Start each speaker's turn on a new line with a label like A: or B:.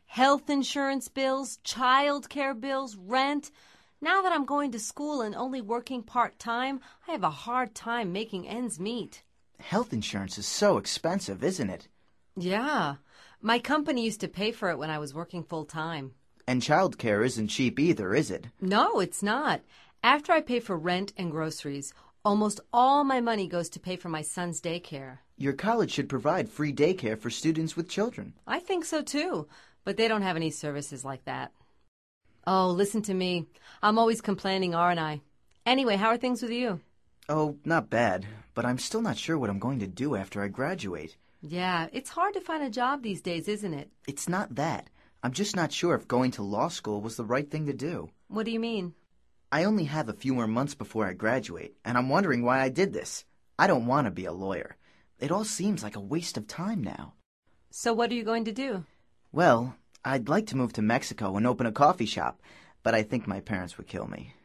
A: health insurance bills, child care bills, rent. Now that I'm going to school and only working part-time, I have a hard time making ends meet.
B: Health insurance is so expensive, isn't it?
A: Yeah. My company used to pay for it when I was working full-time.
B: And childcare isn't cheap either, is it?
A: No, it's not. After I pay for rent and groceries, almost all my money goes to pay for my son's daycare.
B: Your college should provide free daycare for students with children.
A: I think so too, but they don't have any services like that. Oh, listen to me. I'm always complaining, aren't I? Anyway, how are things with you?
B: Oh, not bad, but I'm still not sure what I'm going to do after I graduate.
A: Yeah, it's hard to find a job these days, isn't it?
B: It's not that. I'm just not sure if going to law school was the right thing to do.
A: What do you mean?
B: I only have a few more months before I graduate, and I'm wondering why I did this. I don't want to be a lawyer. It all seems like a waste of time now.
A: So what are you going to do?
B: Well, I'd like to move to Mexico and open a coffee shop, but I think my parents would kill me.